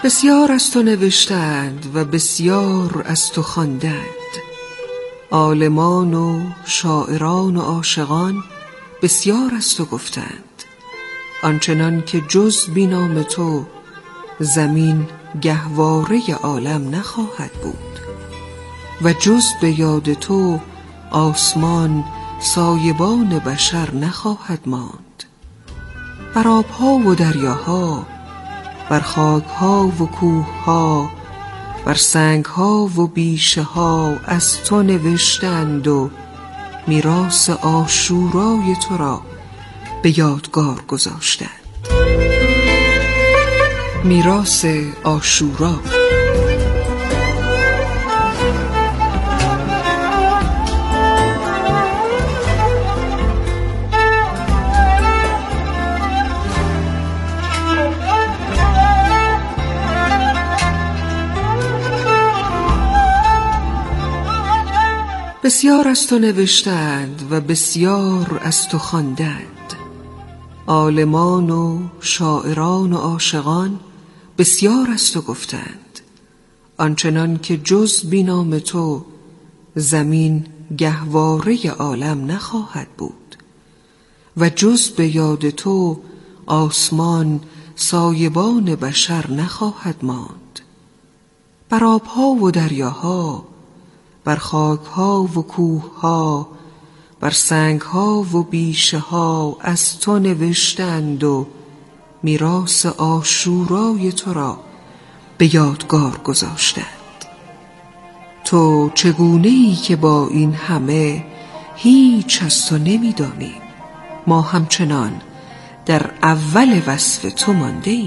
بسیار از تو نوشتند و بسیار از تو خواندند، عالمان و شاعران و عاشقان بسیار از تو گفتند. آنچنان که جز بی نام تو زمین گهواره عالم نخواهد بود و جز به یاد تو آسمان سایبان بشر نخواهد ماند. بر آبها و دریاها، بر خاکها و کوهها، بر سنگها و بیشه ها از تو نوشتند و میراث عاشورای تو را به یادگار گذاشتند. میراث عاشورا. بسیار از تو نوشتند و بسیار از تو خواندند، عالمان و شاعران و عاشقان بسیار از تو گفتند. آنچنان که جز بی نام تو زمین گهواره عالم نخواهد بود و جز به یاد تو آسمان سایبان بشر نخواهد ماند. بر آبها و دریاها، بر خاکها و کوهها، بر سنگها و بیشه ها از تو نوشتند و میراث عاشورای تو را به یادگار گذاشتند. تو چگونه ای که با این همه هیچ از تو نمی‌دانیم؟ ما همچنان در اول وصف تو مانده ایم.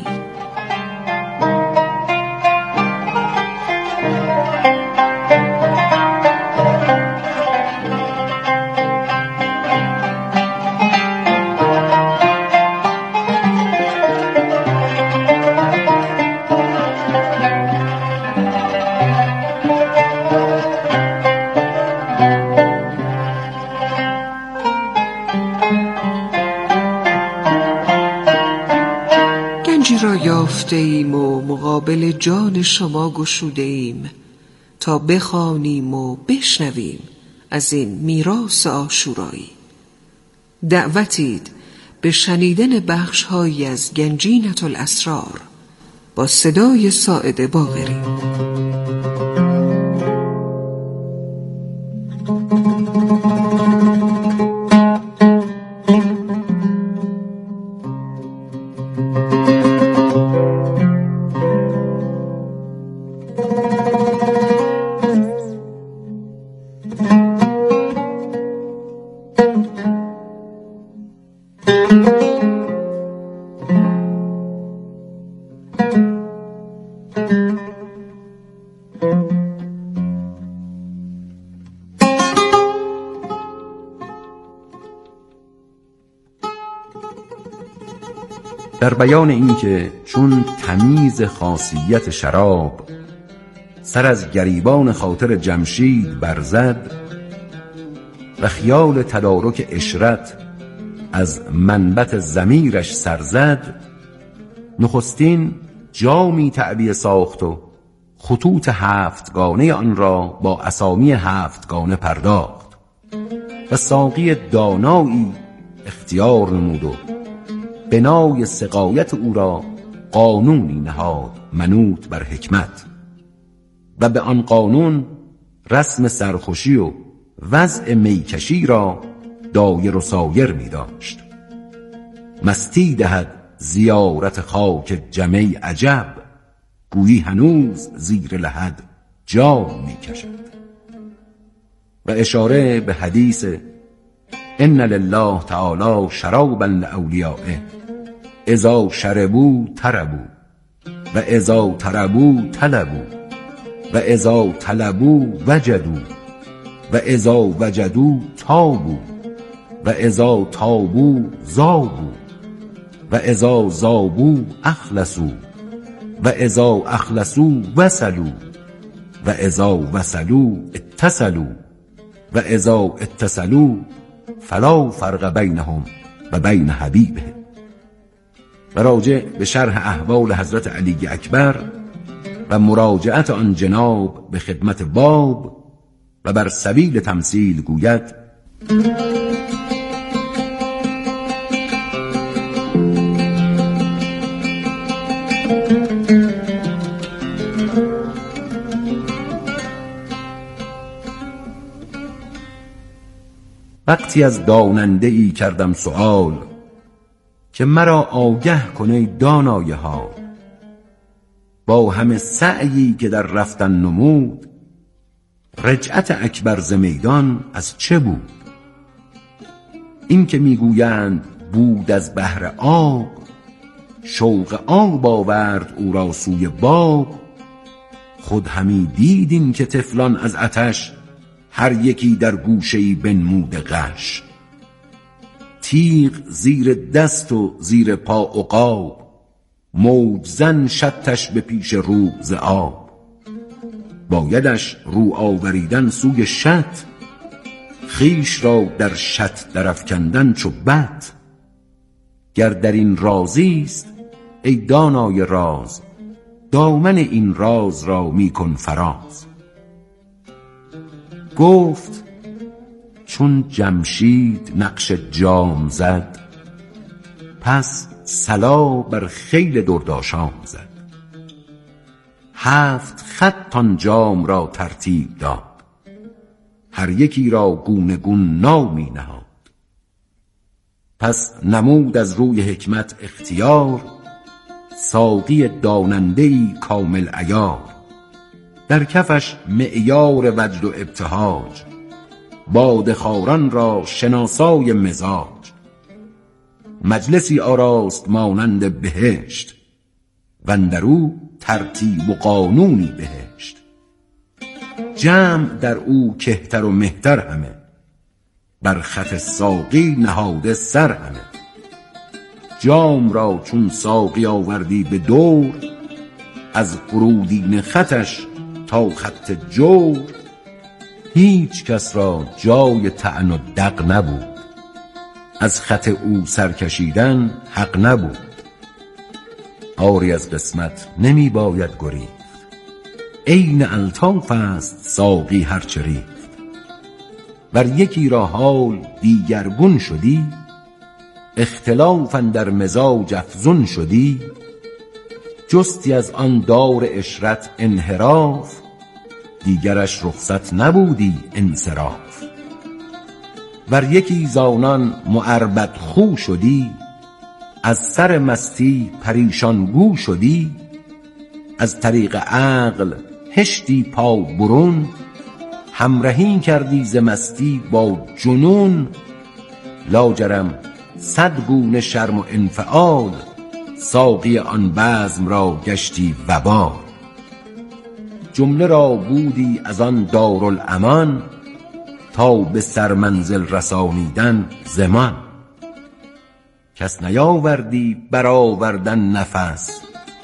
گنجی را یافته ایم و مقابل جان شما گشوده ایم تا بخوانیم و بشنویم از این میراث عاشورایی. دعوتید به شنیدن بخش‌هایی از گنجینة الاسرار با صدای ساعد باقری. در بیان این که چون تمیز خاصیت شراب سر از گریبان خاطر جمشید برزد و خیال تدارک عشرت از منبت ضمیرش سرزد، نخستین جامی تعبیه ساخت و خطوط هفتگانه آن را با اسامی هفتگانه پرداخت و ساقی دانایی اختیار نمود و بنای سقایت او را قانونی نهاد منوط بر حکمت و به آن قانون رسم سرخوشی و وضع میکشی را دایر و سایر می داشت. مستی دهد زیارت خاک جمی عجب، گویی هنوز زیر لحد جام می کشد. و اشاره به حدیث ان لله تعالی شرابا لاولیائه اذا شربوا طربوا و اذا طربوا طلبوا و اذا طلبوا وجدوا و اذا وجدوا تابوا و اذا تابوا ذابوا و اذا ذابوا اخلصوا و اذا اخلصوا وصلوا و اذا وصلوا اتصلوا و اذا اتصلوا فلا فرق بینهم و بین حبیبه. و راجع به شرح احوال حضرت علی اکبر و مراجعت آن جناب به خدمت باب و بر سبیل تمثیل گوید: وقتی از داننده ای کردم سؤال، که مرا آگه کنه دانای حال. با همه سعیی که در رفتن نمود، رجعت اکبر ز میدان از چه بود؟ این که میگویند بود از بحر آب، شوق آب آورد او را سوی باب. خود همی دیدیم که طفلان از آتش، هر یکی در گوشه‌ای بنمود غش. تیغ زیر دست و زیر پا عقاب، موج زن شطش به پیش رو ز آب. بایدش رو آوریدن سوی شط، خویش را در شط درافکندن چو بط. گر در این رازیست ای دانای راز، دامن این راز را میکن فراز. گفت چون جمشید نقش جام زد، پس صلا بر خیل درداشام زد. 7 خط آن جام را ترتیب داد، هر یکی را گونه گون نامی نهاد. پس نمود از روی حکمت اختیار، ساقی داننده‌ای کامل عیار. در کفش معیار وجد و ابتهاج، باده خواران را شناسای مزاج. مجلسی آراست مانند بهشت، واندرو ترتیب و قانونی بهشت. جمع در او کهتر و مهتر همه، بر خط ساقی نهاده سر همه. جام را چون ساقی آوردی به دور، از فرودین خطش تا خط جور. هیچ کس را جای طعن و دق نبود، از خط او سرکشیدن حق نبود. آری از قسمت نمی باید گریخت، عین الطاف است ساقی هرچه ریخت. ور یکی را حال دیگرگون شدی، اختلاف اندر مزاج افزون شدی. جستی از آن دار عشرت انحراف، دیگرش رخصت نبودی انصراف. ور یکی زانان معربد خو شدی، از سر مستی پریشان گو شدی. از طریق عقل هشتی پا برون، همرهی کردی ز مستی با جنون. لاجرم 100 گونه شرم و انفعال، ساقی آن بزم را گشتی وبال. جمله را بودی از آن دارالامان، تا به سرمنزل رسانیدن زمان. کس نیاوردی برآوردن نفس،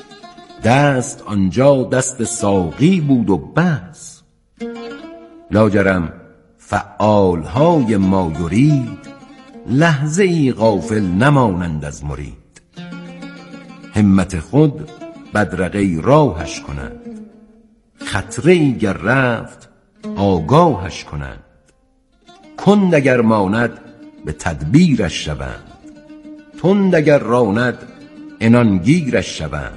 دست آنجا دست ساقی بود و بس. لاجرم فعالهای ما یرید، لحظه ای غافل نمانند از مرید. همت خود بدرقه راهش کنند، خطره ای گر رفت آگاهش کنند. کند اگر ماند به تدبیرش شوند، تند اگر راند عنانگیرش شوند.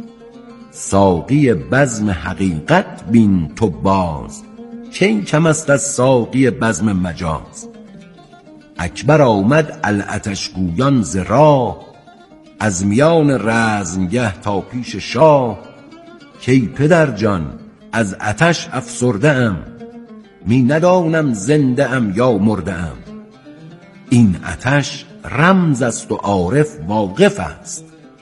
ساقی بزم حقیقت بین تو باز، کی کم است از ساقی بزم مجاز. اکبر آمد العطش گویان ز راه، از میان رزمگه تا پیش شاه. کی پدر جان از آتش افسرده ام، می ندانم زنده ام یا مرده ام. این آتش رمز است و عارف واقف است،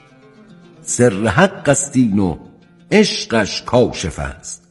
سر حق است این و عشقش کاشف است.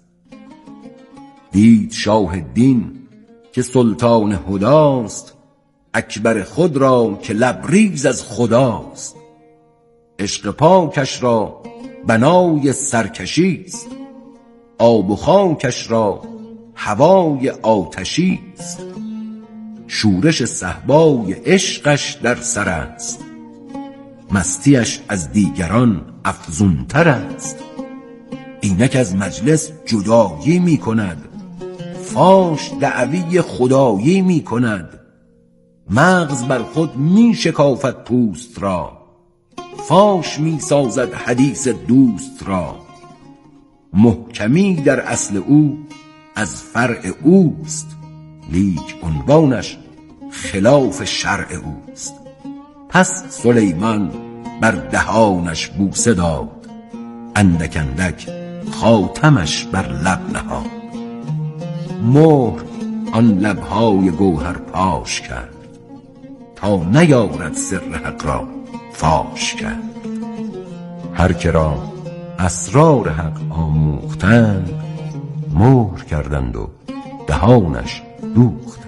دید شاه دین که سلطان هداست، اکبر خود را که لبریز از خداست. عشق پاکش را بنای سرکشی است، آب و خاکش را هوای آتشی است. شورش صهبای عشقش در سر است، مستیش از دیگران افزونتر است. اینک از مجلس جدایی می کند، فاش دعوی خدایی می کند. مغز بر خود می شکافد پوست را، فاش می سازد حدیث دوست را. محکمی در اصل او از فرع اوست، لیک عنوانش خلاف شرع اوست. پس سلیمان بر دهانش بوسه داد، اندک اندک خاتمش بر لب نهاد. مهر آن لبهای گوهر پاش کرد، تا نیارد سر حق را فاش کرد. هر که را اسرار حق آموختند، مهر کردند و دهانش دوختند.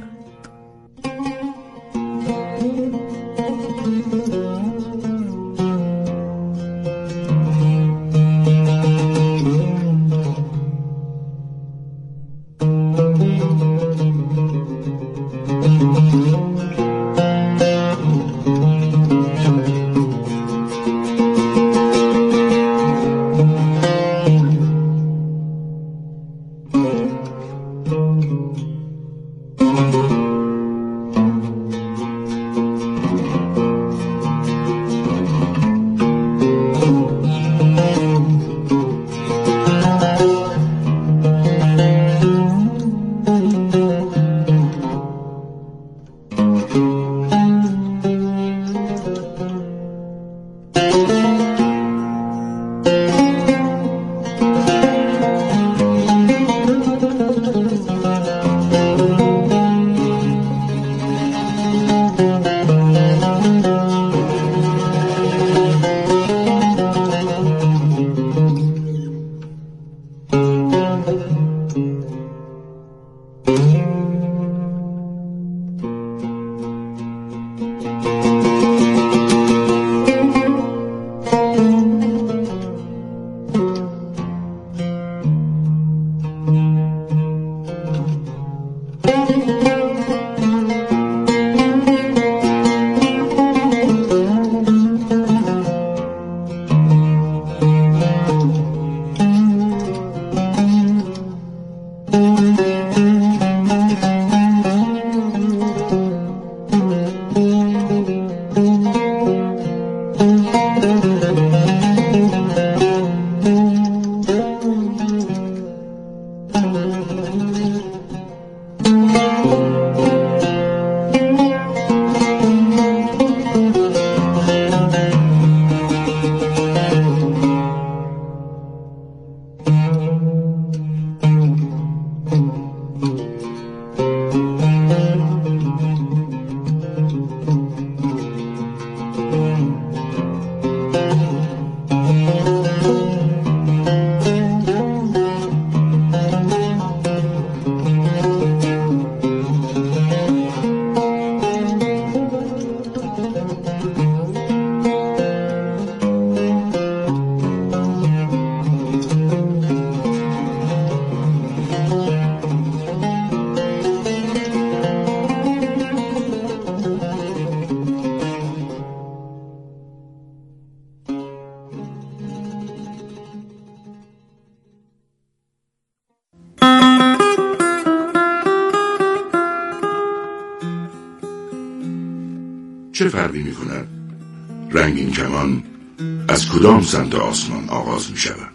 چه فرقی می کند رنگین کمان از کدام سمت آسمان آغاز می شود؟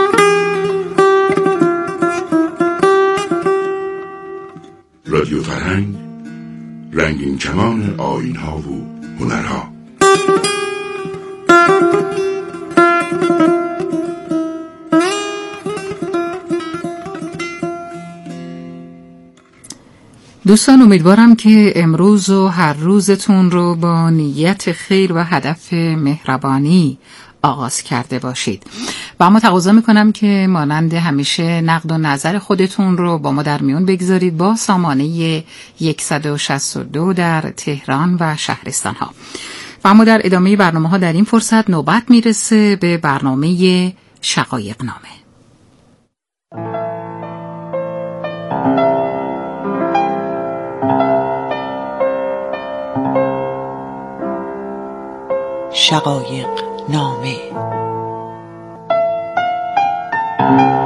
رادیو فرهنگ، رنگین کمان آیین‌ها و هنرها. دوستان، امیدوارم که امروز و هر روزتون رو با نیت خیر و هدف مهربانی آغاز کرده باشید و اما تقاضا میکنم که مانند همیشه نقد و نظر خودتون رو با ما در میون بگذارید با سامانه 162 در تهران و شهرستان ها. و اما در ادامه برنامه ها در این فرصت نوبت میرسه به برنامه شقایق نامه. شقایق نامه.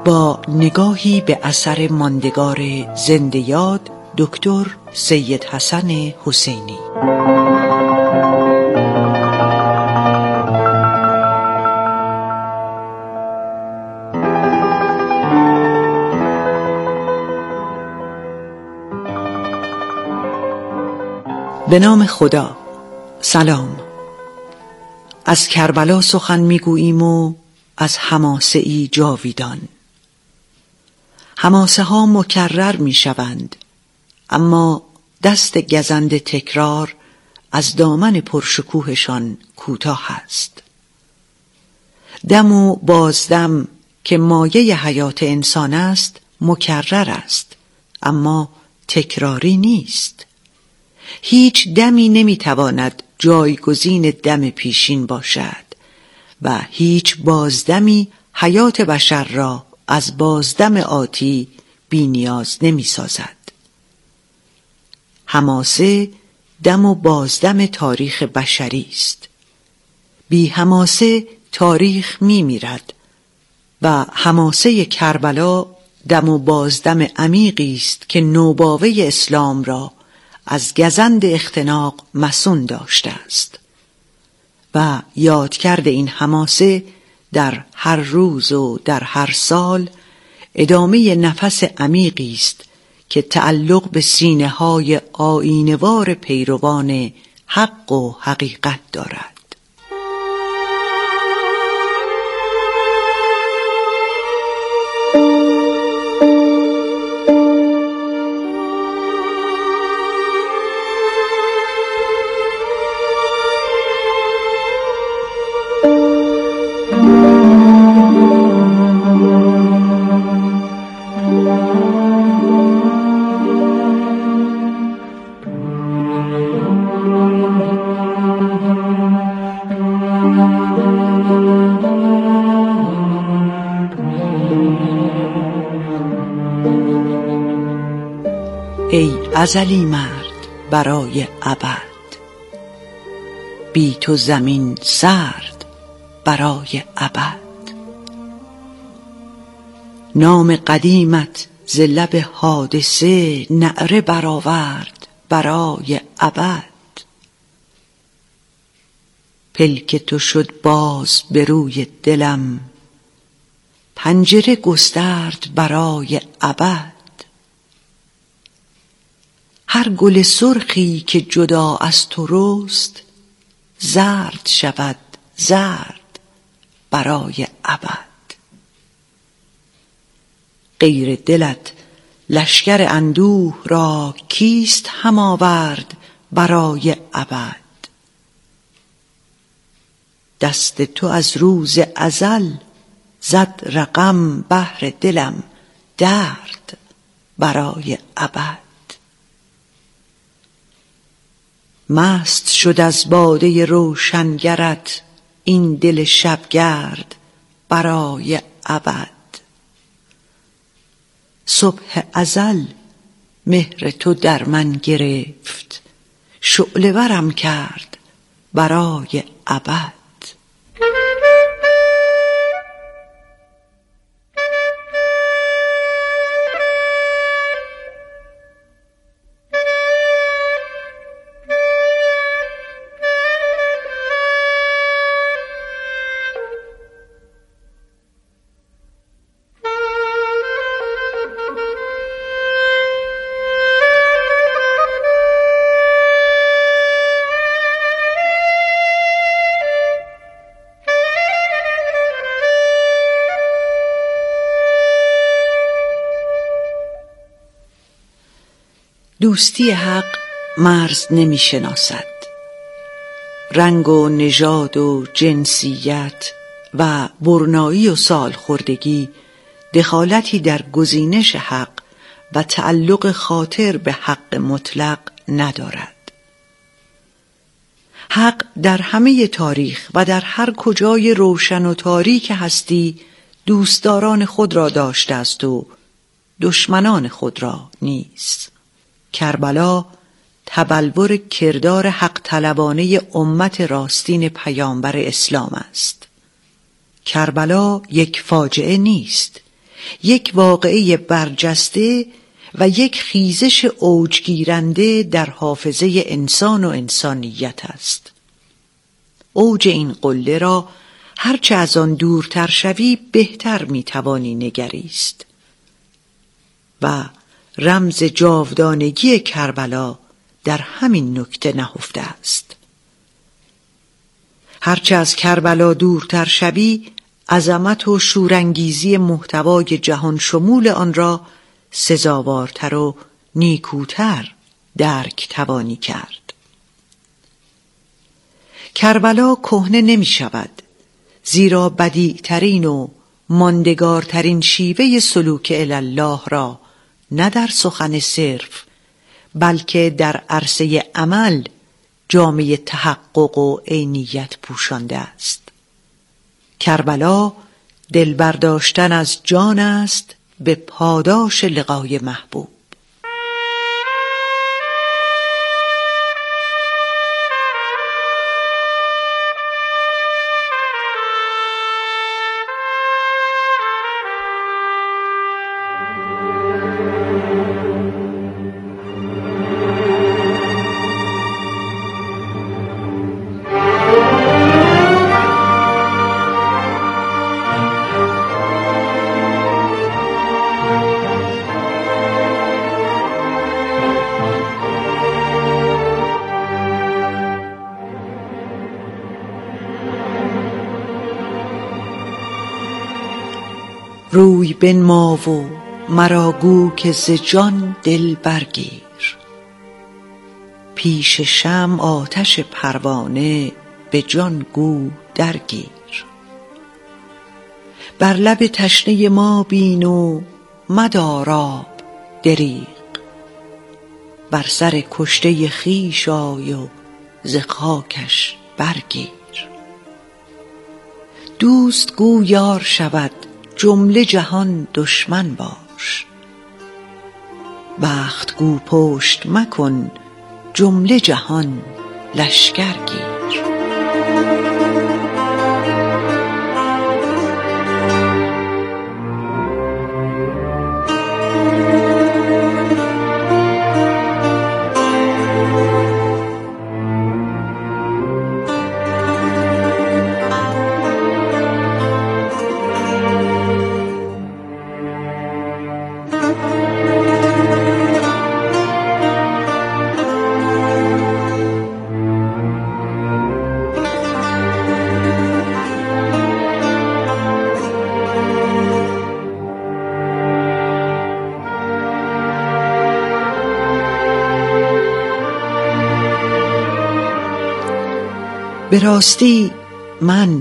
با نگاهی به اثر ماندگار زنده یاد دکتر سید حسن حسینی. به نام خدا. سلام. از کربلا سخن میگوییم و از حماسه ای جاویدان. حماسه ها مکرر می شوند، اما دست گزند تکرار از دامن پرشکوهشان کوتاه است. دم و بازدم که مایه حیات انسان است مکرر است، اما تکراری نیست. هیچ دمی نمیتواند جایگزین دم پیشین باشد و هیچ بازدمی حیات بشر را از بازدم آتی بی نیاز نمی سازد. حماسه دم و بازدم تاریخ بشری است. بی حماسه تاریخ می میرد و حماسه کربلا دم و بازدم عمیقی است که نوباوه اسلام را از گزند اختناق مصون داشته است و یادکرد این حماسه در هر روز و در هر سال ادامه نفس عمیقی است که تعلق به سینه‌های آیینه‌وار پیروان حق و حقیقت دارد. ای ازلی مرد برای ابد، بی تو زمین سرد برای ابد. نام قدیمت ز لب حادثه نعره برآورد برای ابد. پلک تو شد باز به روی دلم، پنجره گسترد برای ابد. هر گل سرخی که جدا از تو رست، زرد شود زرد برای ابد. غیر دلت لشکر اندوه را کیست هم آورد برای ابد. دست تو از روز ازل زد رقم بهر دلم درد برای ابد. مست شد از باده روشنگرت این دل شبگرد برای ابد. صبح ازل مهر تو در من گرفت، شعله ورم کرد برای ابد. دوستی حق مرز نمی شناسد. رنگ و نژاد و جنسیت و برنایی و سالخوردگی دخالتی در گزینش حق و تعلق خاطر به حق مطلق ندارد. حق در همه تاریخ و در هر کجای روشن و تاریک هستی دوستداران خود را داشته است و دشمنان خود را نیز. کربلا تبلور کردار حق طلبانه امت راستین پیامبر اسلام است. کربلا یک فاجعه نیست، یک واقعه برجسته و یک خیزش اوجگیرنده در حافظه انسان و انسانیت است. اوج این قله را هرچه از آن دورتر شوی بهتر میتوانی نگریست و رمز جاودانگی کربلا در همین نکته نهفته است. هرچه از کربلا دورتر شوی عظمت و شورانگیزی محتوای جهان شمول آن را سزاوارتر و نیکوتر درک توانی کرد. کربلا کهنه نمی شود، زیرا بدیعترین و ماندگارترین شیوه سلوک الله را نه در سخن صرف بلکه در عرصه عمل جامه تحقق و عینیت پوشانده است. کربلا دل برداشتن از جان است به پاداش لقای محبوب. روی بنما و مرا گو که ز جان دل برگیر، پیش شمع آتش پروانه به جان گو درگیر. بر لب تشنه ما بین و مدار آب دریغ، بر سر کشته خویش آی و ز خاکش برگیر. دوست گو یار شود جمله جهان دشمن باش، بخت گو پشت مکن جمله جهان لشکر گیر. به راستی من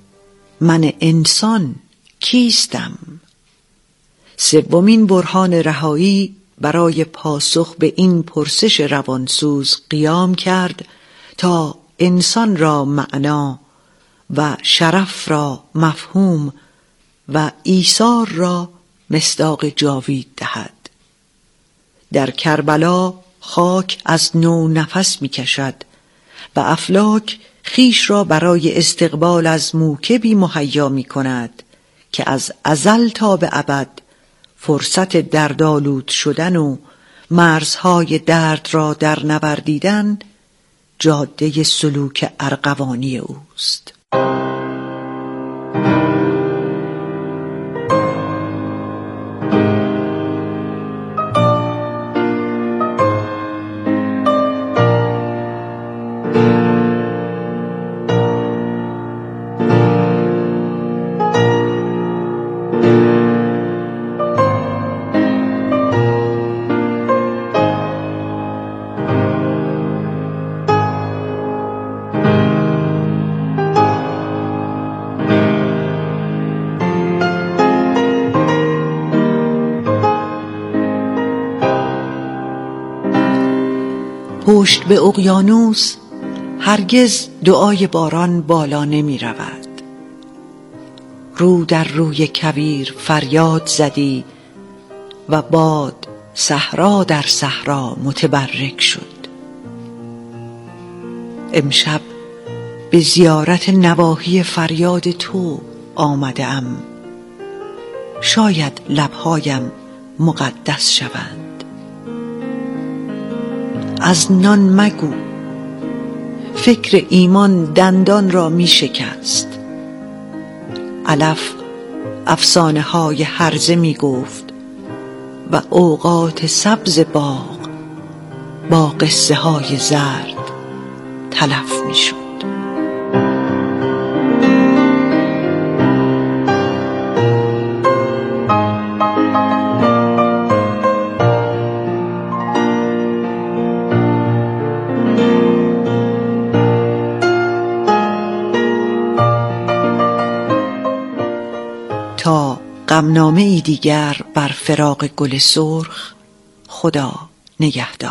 انسان کیستم؟ سومین برهان رهایی برای پاسخ به این پرسش روانسوز قیام کرد تا انسان را معنا و شرف را مفهوم و ایثار را مصداق جاوید دهد. در کربلا خاک از نو نفس می کشد و افلاک خیش را برای استقبال از موکبی مهیا می کند که از ازل تا به ابد فرصت دردآلود شدن و مرزهای درد را در نوردیدن جاده سلوک ارغوانی اوست. پشت به اقیانوس هرگز دعای باران بالا نمی رود. رو در روی کویر فریاد زدی و باد صحرا در صحرا متبرک شد. امشب به زیارت نواحی فریاد تو آمده ام. شاید لبهایم مقدس شوند. از نان مگو، فکر ایمان دندان را می شکست. علف افسانه های هرزه می گفت و اوقات سبز باغ با قصه های زرد تلف می شد. تا غمنامه ای دیگر بر فراق گل سرخ. خدا نگهدار.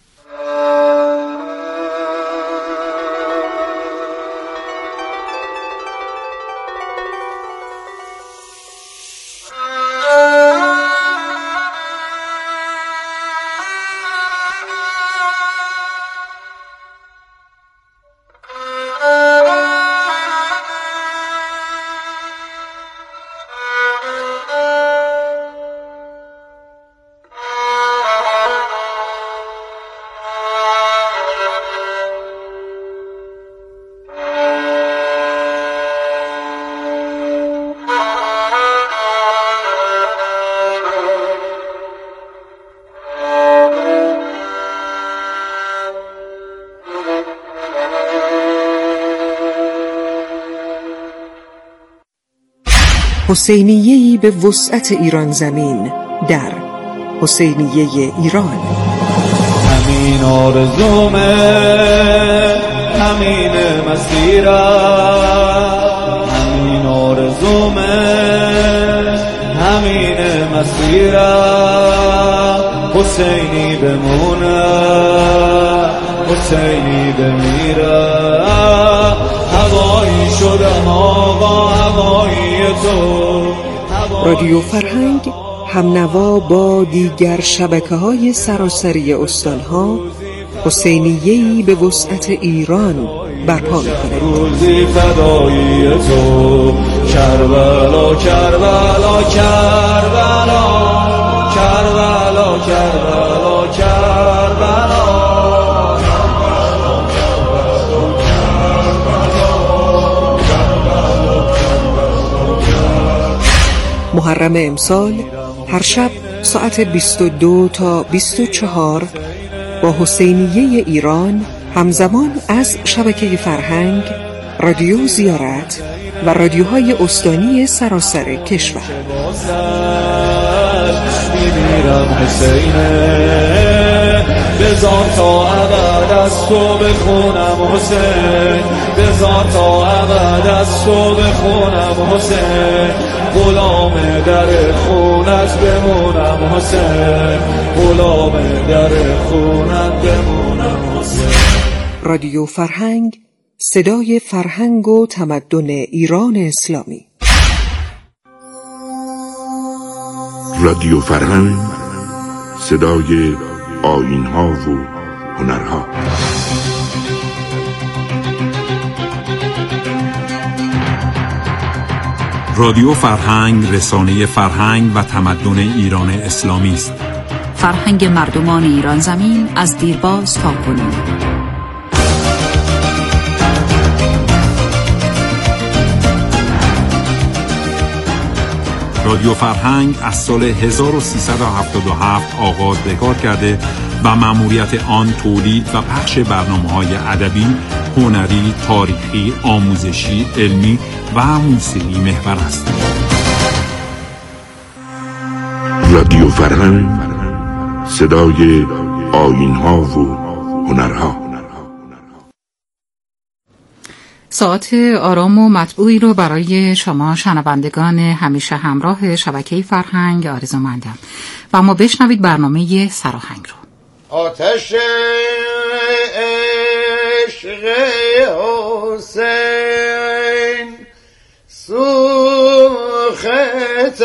حسینیه‌ای به وسعت ایران زمین در حسینیه ایران. همین آرزومه، همین مسیرم، همین آرزومه، همین مسیرم. حسینی بمونه، حسینی بمیره. هوایی شدم آقا، هوایی تو. رادیو فرهنگ همنوا با دیگر شبکه‌های سراسری استان‌ها حسینیه‌ای به وسعت ایران برپا می‌کند. روزی فدایی تو، کربلا کربلا کربلا کربلا کربلا کربلا. محرم امسال هر شب ساعت 22 تا 24 با حسینیه ایران همزمان از شبکه فرهنگ، رادیو زیارت و رادیوهای استانی سراسر کشور. میمیرم حسینه، بذار تا ابد از تو بخونم حسین، بذار تا ابد از تو بخونم حسین. غلام در خونت بمونم حسین، غلام در خونت بمونم حسین. رادیو فرهنگ، صدای فرهنگ و تمدن ایران اسلامی. رادیو فرهنگ، صدای آیین‌ها و هنرها. رادیو فرهنگ رسانه فرهنگ و تمدن ایران اسلامی است. فرهنگ مردمان ایران زمین از دیرباز تا کنون. رادیو فرهنگ از سال 1377 آغاز به کار کرده و مأموریت آن تولید و پخش برنامه‌های ادبی، هنری، تاریخی، آموزشی، علمی و موسیقی محور است. رادیو فرهنگ، صدای آیین‌ها و هنرها. ساعت آرام و مطبوعی رو برای شما شنوندگان همیشه همراه شبکه فرهنگ آرزومندم و ما بشنوید برنامه سراهنگ رو. آتش عشق حسین سوخت